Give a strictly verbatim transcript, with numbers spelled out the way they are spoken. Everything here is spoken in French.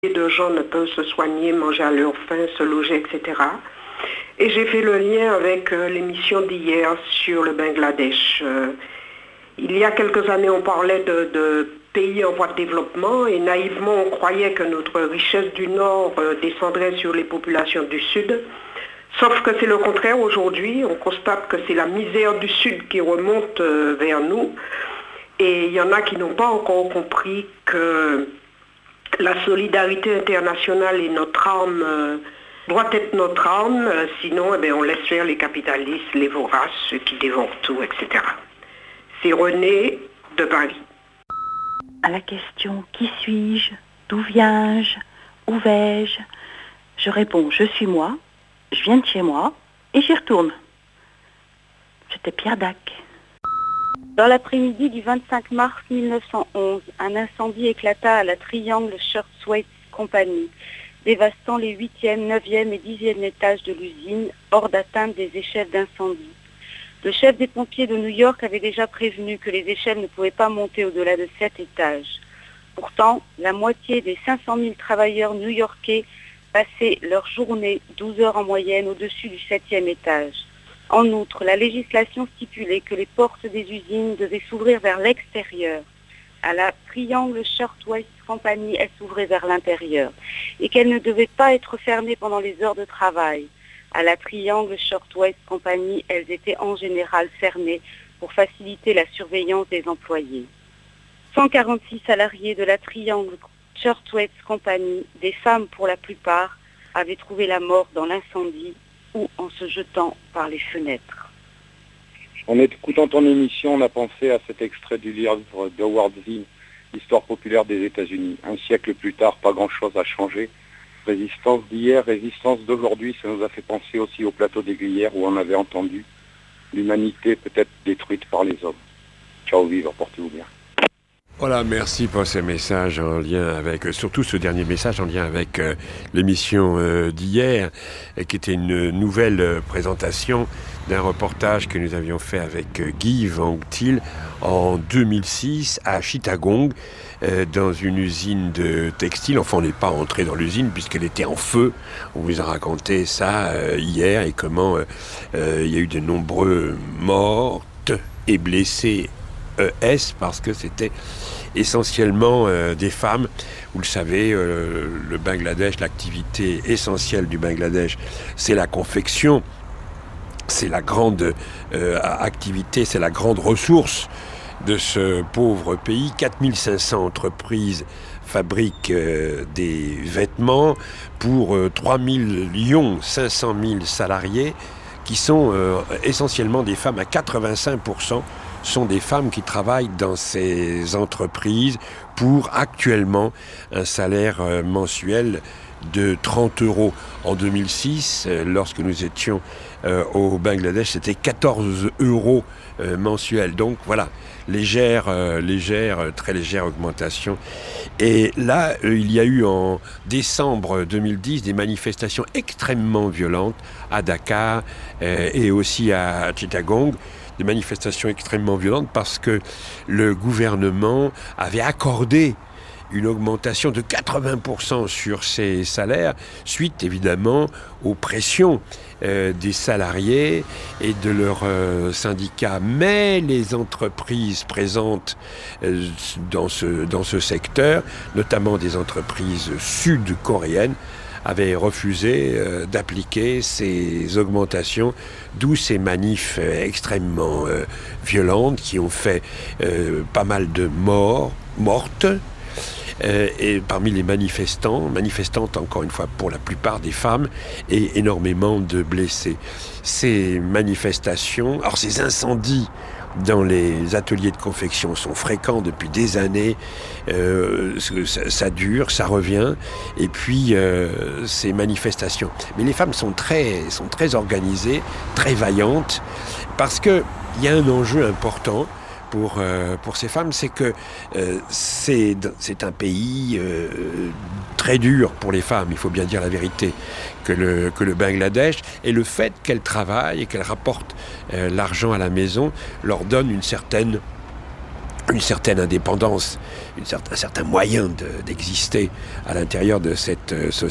de gens ne peuvent se soigner, manger à leur faim, se loger, et cetera. Et j'ai fait le lien avec euh, l'émission d'hier sur le Bangladesh. Euh, il y a quelques années, on parlait de, de pays en voie de développement et naïvement, on croyait que notre richesse du Nord euh, descendrait sur les populations du Sud. Sauf que c'est le contraire aujourd'hui. On constate que c'est la misère du Sud qui remonte euh, vers nous. Et il y en a qui n'ont pas encore compris que la solidarité internationale est notre arme, euh, doit être notre arme, euh, sinon eh bien, on laisse faire les capitalistes, les voraces, ceux qui dévorent tout, et cetera. C'est René de Paris. À la question « Qui suis-je ? D'où viens-je ? Où vais-je ?» je réponds « Je suis moi, je viens de chez moi et j'y retourne. » C'était Pierre Dac. Dans l'après-midi du vingt-cinq mars mille neuf cent onze, un incendie éclata à la Triangle Shirtwaist Company, dévastant les huitième, neuvième et dixième étages de l'usine, hors d'atteinte des échelles d'incendie. Le chef des pompiers de New York avait déjà prévenu que les échelles ne pouvaient pas monter au-delà de sept étages. Pourtant, la moitié des cinq cent mille travailleurs new-yorkais passaient leur journée, douze heures en moyenne, au-dessus du septième étage. En outre, la législation stipulait que les portes des usines devaient s'ouvrir vers l'extérieur. À la Triangle Shirtwaist Company, elles s'ouvraient vers l'intérieur et qu'elles ne devaient pas être fermées pendant les heures de travail. À la Triangle Shirtwaist Company, elles étaient en général fermées pour faciliter la surveillance des employés. cent quarante-six salariés de la Triangle Shirtwaist Company, des femmes pour la plupart, avaient trouvé la mort dans l'incendie ou en se jetant par les fenêtres. En écoutant ton émission, on a pensé à cet extrait du livre d'Howard Zinn, Histoire populaire des États-Unis. Un siècle plus tard, pas grand-chose a changé. Résistance d'hier, résistance d'aujourd'hui, ça nous a fait penser aussi au plateau des Glières où on avait entendu l'humanité peut-être détruite par les hommes. Ciao, vivre, portez-vous bien. Voilà, merci pour ces messages en lien avec, surtout ce dernier message en lien avec euh, l'émission euh, d'hier, euh, qui était une nouvelle euh, présentation d'un reportage que nous avions fait avec euh, Guy Van Til en deux mille six à Chittagong, euh, dans une usine de textile. Enfin, on n'est pas entré dans l'usine puisqu'elle était en feu. On vous a raconté ça euh, hier et comment euh, euh, il y a eu de nombreux mortes et blessés E S parce que c'était essentiellement euh, des femmes. Vous le savez, euh, le Bangladesh, l'activité essentielle du Bangladesh, c'est la confection. C'est la grande euh, activité, c'est la grande ressource de ce pauvre pays. quatre mille cinq cents entreprises fabriquent euh, des vêtements pour euh, trois millions cinq cent mille salariés qui sont euh, essentiellement des femmes à quatre-vingt-cinq pour cent sont des femmes qui travaillent dans ces entreprises pour actuellement un salaire euh, mensuel de trente euros. En deux mille six, euh, lorsque nous étions euh, au Bangladesh, c'était quatorze euros euh, mensuels. Donc voilà, légère, euh, légère, très légère augmentation. Et là, euh, il y a eu en décembre deux mille dix des manifestations extrêmement violentes à Dakar euh, et aussi à Chittagong. Des manifestations extrêmement violentes parce que le gouvernement avait accordé une augmentation de quatre-vingts pour cent sur ses salaires, suite évidemment aux pressions euh, des salariés et de leurs euh, syndicats. Mais les entreprises présentes euh, dans ce, dans ce secteur, notamment des entreprises sud-coréennes, avaient refusé euh, d'appliquer ces augmentations, d'où ces manifs euh, extrêmement euh, violentes qui ont fait euh, pas mal de morts, mortes, euh, et parmi les manifestants, manifestantes encore une fois pour la plupart des femmes, et énormément de blessés. Ces manifestations, alors ces incendies dans les ateliers de confection sont fréquents depuis des années, euh, ça, ça dure, ça revient, et puis euh, ces manifestations. Mais les femmes sont très, sont très organisées, très vaillantes, parce qu'il y a un enjeu important pour, euh, pour ces femmes, c'est que euh, c'est, c'est un pays euh, très dur pour les femmes, il faut bien dire la vérité, que le, que le Bangladesh, et le fait qu'elles travaillent et qu'elles rapportent euh, l'argent à la maison leur donne une certaine une certaine indépendance, une certain, un certain moyen de, d'exister à l'intérieur de cette société.